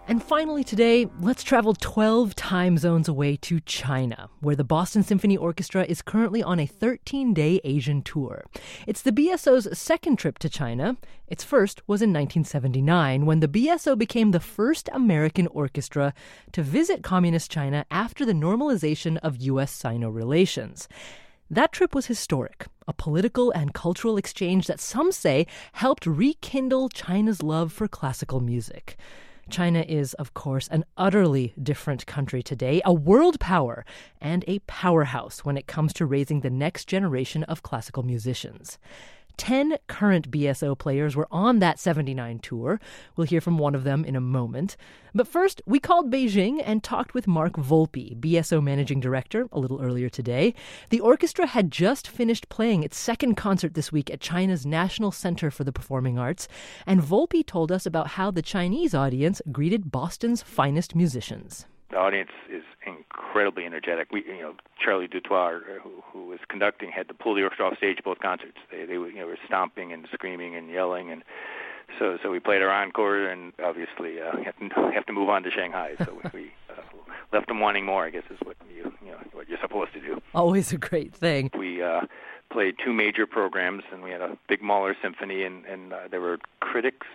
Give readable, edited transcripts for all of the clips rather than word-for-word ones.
And finally today, let's travel 12 time zones away to China, where the Boston Symphony Orchestra is currently on a 13-day Asian tour. It's the BSO's second trip to China. Its first was in 1979, when the BSO became the first American orchestra to visit Communist China after the normalization of U.S.-Sino relations. That trip was historic, a political and cultural exchange that some say helped rekindle China's love for classical music. China is, of course, an utterly different country today, a world power and a powerhouse when it comes to raising the next generation of classical musicians. 10 current BSO players were on that 79 tour. We'll hear from one of them in a moment. But first, we called Beijing and talked with Mark Volpe, BSO Managing Director, a little earlier today. The orchestra had just finished playing its second concert this week at China's National Center for the Performing Arts, and Volpe told us about how the Chinese audience greeted Boston's finest musicians. The audience is incredibly energetic. Charlie Dutoit, who was conducting, had to pull the orchestra off stage both concerts. They were stomping and screaming and yelling, and so we played our encore, and obviously have to move on to Shanghai. So we left them wanting more, I guess, is what you're supposed to do. Always a great thing. We played two major programs, and we had a big Mahler symphony, and there were critics,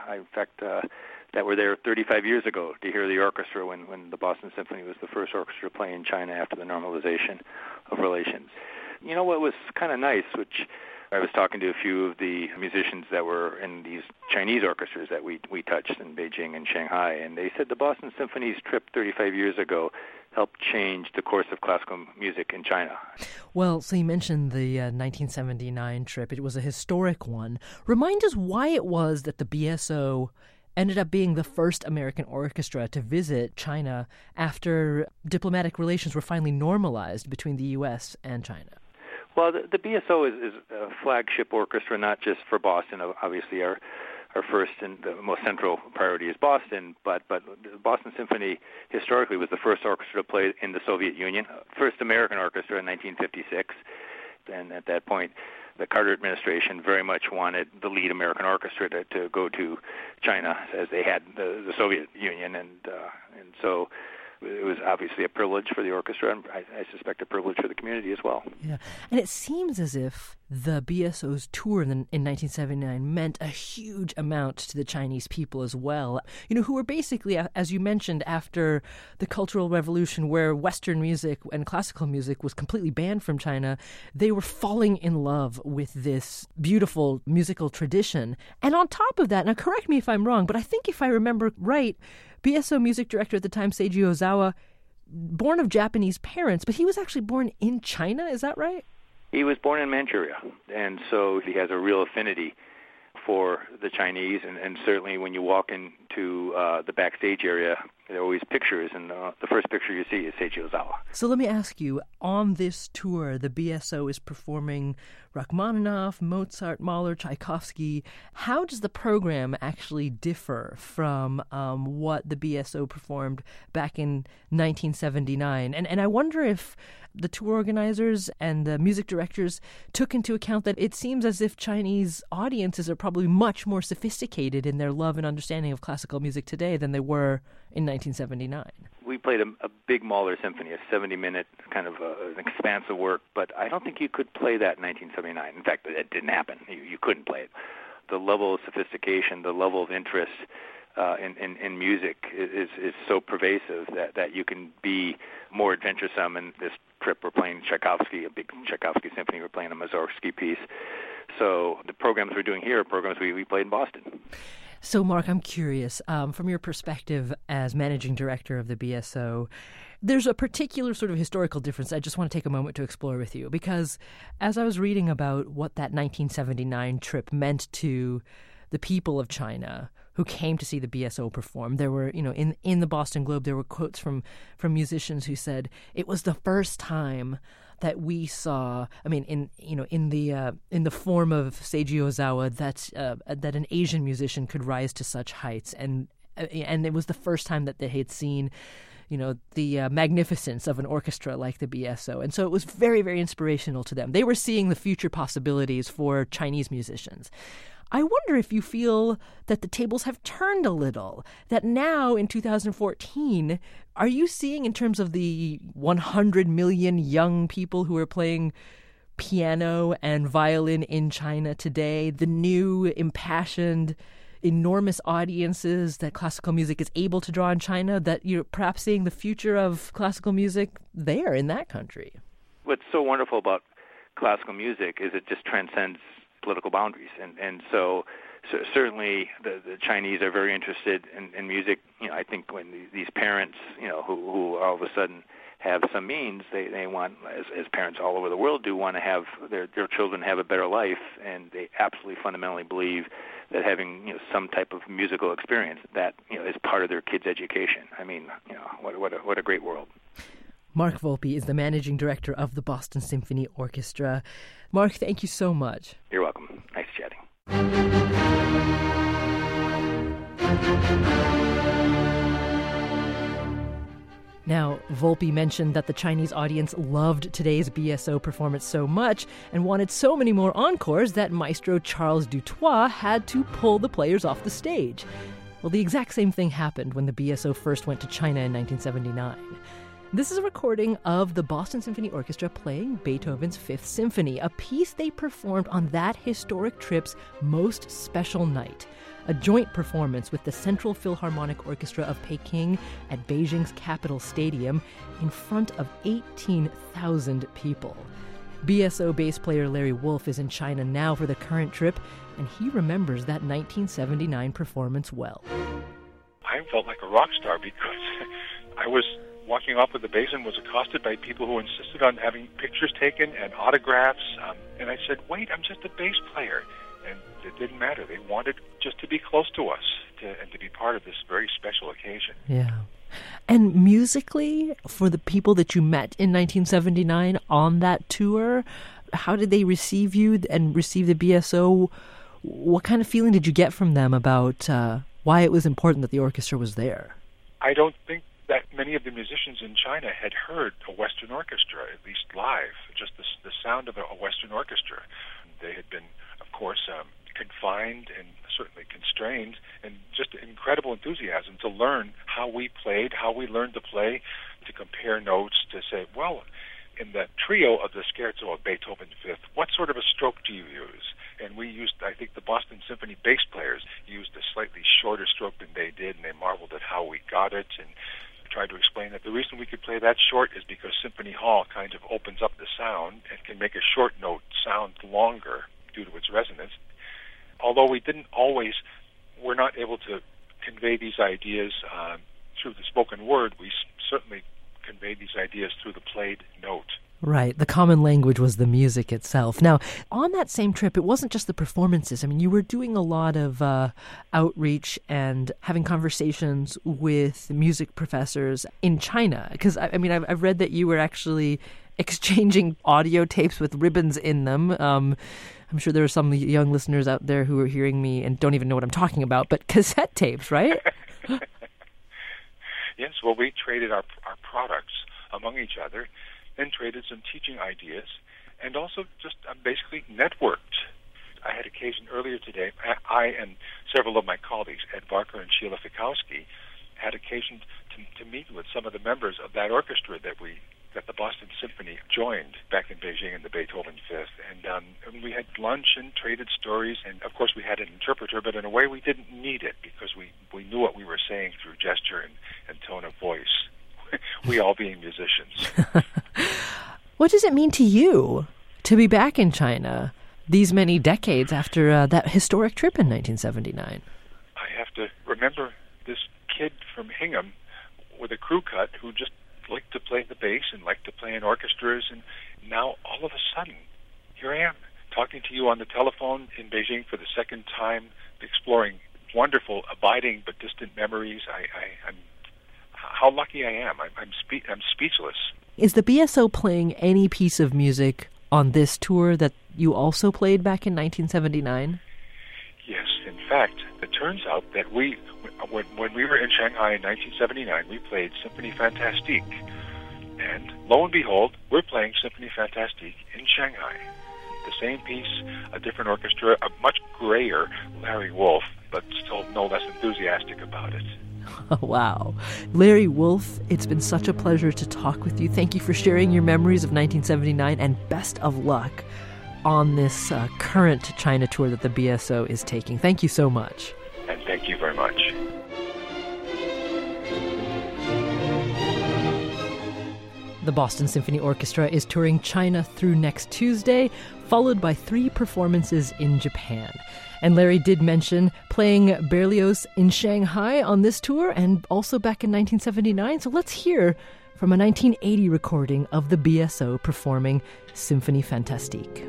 that were there 35 years ago to hear the orchestra when the Boston Symphony was the first orchestra to play in China after the normalization of relations. You know what was kind of nice, which I was talking to a few of the musicians that were in these Chinese orchestras that we touched in Beijing and Shanghai, and they said the Boston Symphony's trip 35 years ago helped change the course of classical music in China. Well, so you mentioned the 1979 trip. It was a historic one. Remind us why it was that the BSO ended up being the first American orchestra to visit China after diplomatic relations were finally normalized between the U.S. and China. Well, the BSO is a flagship orchestra, not just for Boston. Obviously, our first and the most central priority is Boston, but the Boston Symphony historically was the first orchestra to play in the Soviet Union, first American orchestra in 1956, and at that point, the Carter administration very much wanted the lead American orchestra to go to China, as they had the Soviet Union, and so it was obviously a privilege for the orchestra, and I suspect a privilege for the community as well. Yeah, and it seems as if the BSO's tour in 1979 meant a huge amount to the Chinese people as well, who were basically, as you mentioned, after the Cultural Revolution, where Western music and classical music was completely banned from China, they were falling in love with this beautiful musical tradition. And on top of that, now correct me if I'm wrong, but I think if I remember right, BSO music director at the time, Seiji Ozawa, born of Japanese parents, but he was actually born in China, is that right? He was born in Manchuria, and so he has a real affinity for the Chinese, and certainly when you walk into the backstage area, there are always pictures, and the first picture you see is Seiji Ozawa. So let me ask you, on this tour, the BSO is performing Rachmaninoff, Mozart, Mahler, Tchaikovsky. How does the program actually differ from what the BSO performed back in 1979? And I wonder if the tour organizers and the music directors took into account that it seems as if Chinese audiences are probably much more sophisticated in their love and understanding of classical music today than they were in 1979. We played a big Mahler symphony, a 70-minute kind of an expansive work, but I don't think you could play that in 1979. In fact, it didn't happen. You couldn't play it. The level of sophistication, the level of interest in music is so pervasive that you can be more adventuresome. And this trip, we're playing Tchaikovsky, a big Tchaikovsky symphony. We're playing a Mussorgsky piece. So the programs we're doing here are programs we played in Boston. So, Mark, I'm curious, from your perspective as managing director of the BSO, there's a particular sort of historical difference I just want to take a moment to explore with you, because as I was reading about what that 1979 trip meant to the people of China who came to see the BSO perform, there were, in the Boston Globe, there were quotes from musicians who said it was the first time that we saw, in the form of Seiji Ozawa, that an Asian musician could rise to such heights, and it was the first time that they had seen, the magnificence of an orchestra like the BSO, and so it was very, very inspirational to them. They were seeing the future possibilities for Chinese musicians. I wonder if you feel that the tables have turned a little, that now in 2014, are you seeing in terms of the 100 million young people who are playing piano and violin in China today, the new impassioned, enormous audiences that classical music is able to draw in China, that you're perhaps seeing the future of classical music there in that country? What's so wonderful about classical music is it just transcends political boundaries. And so certainly the Chinese are very interested in music. I think when these parents, who all of a sudden have some means, they want, as parents all over the world do, want to have their children have a better life, and they absolutely fundamentally believe that having some type of musical experience that is part of their kids' education. I mean, what a great world. Mark Volpe is the managing director of the Boston Symphony Orchestra. Mark, thank you so much. You're welcome. Nice chatting. Now, Volpe mentioned that the Chinese audience loved today's BSO performance so much and wanted so many more encores that Maestro Charles Dutoit had to pull the players off the stage. Well, the exact same thing happened when the BSO first went to China in 1979. This is a recording of the Boston Symphony Orchestra playing Beethoven's Fifth Symphony, a piece they performed on that historic trip's most special night, a joint performance with the Central Philharmonic Orchestra of Peking at Beijing's Capitol Stadium in front of 18,000 people. BSO bass player Larry Wolff is in China now for the current trip, and he remembers that 1979 performance well. I felt like a rock star because I was walking off with the bass and was accosted by people who insisted on having pictures taken and autographs. And I said, wait, I'm just a bass player. And it didn't matter. They wanted just to be close to us and to be part of this very special occasion. Yeah. And musically, for the people that you met in 1979 on that tour, how did they receive you and receive the BSO? What kind of feeling did you get from them about why it was important that the orchestra was there? I don't think that many of the musicians in China had heard a Western orchestra, at least live, just the sound of a Western orchestra. They had been, of course, confined and certainly constrained, and just incredible enthusiasm to learn how we played, how we learned to play, to compare notes, to say, well, in the trio of the scherzo of Beethoven's Fifth, what sort of a stroke do you use? And we used, I think the Boston Symphony bass players used a slightly shorter stroke than they did, and they marveled at how we got it, and tried to explain that the reason we could play that short is because Symphony Hall kind of opens up the sound and can make a short note sound longer due to its resonance. Although we're not able to convey these ideas through the spoken word, we certainly conveyed these ideas through the played note. Right. The common language was the music itself. Now, on that same trip, it wasn't just the performances. I mean, you were doing a lot of outreach and having conversations with music professors in China. Because, I've read that you were actually exchanging audio tapes with ribbons in them. I'm sure there are some young listeners out there who are hearing me and don't even know what I'm talking about, but cassette tapes, right? Yes, well, we traded our products among each other and traded some teaching ideas, and also just basically networked. I had occasion earlier today, I and several of my colleagues, Ed Barker and Sheila Fikowski, had occasion to meet with some of the members of that orchestra that the Boston Symphony joined back in Beijing in the Beethoven Fifth. And we had lunch and traded stories, and of course we had an interpreter, but in a way we didn't need it because we knew what we were saying through gesture and tone of voice. We all being musicians. What does it mean to you to be back in China these many decades after that historic trip in 1979? I have to remember this kid from Hingham with a crew cut who just liked to play the bass and liked to play in orchestras, and now all of a sudden, here I am, talking to you on the telephone in Beijing for the second time, exploring wonderful, abiding but distant memories. I'm how lucky I am. I'm speechless. Is the BSO playing any piece of music on this tour that you also played back in 1979? Yes. In fact, it turns out that when we were in Shanghai in 1979, we played Symphonie Fantastique. And lo and behold, we're playing Symphonie Fantastique in Shanghai. the same piece, a different orchestra, a much grayer Larry Wolff, but still no less enthusiastic about it. Wow. Larry Wolff, it's been such a pleasure to talk with you. Thank you for sharing your memories of 1979, and best of luck on this current China tour that the BSO is taking. Thank you so much. And thank you very much. The Boston Symphony Orchestra is touring China through next Tuesday, followed by 3 performances in Japan. And Larry did mention playing Berlioz in Shanghai on this tour and also back in 1979. So let's hear from a 1980 recording of the BSO performing Symphonie Fantastique.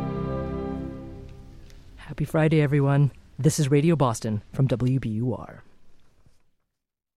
Happy Friday, everyone. This is Radio Boston from WBUR.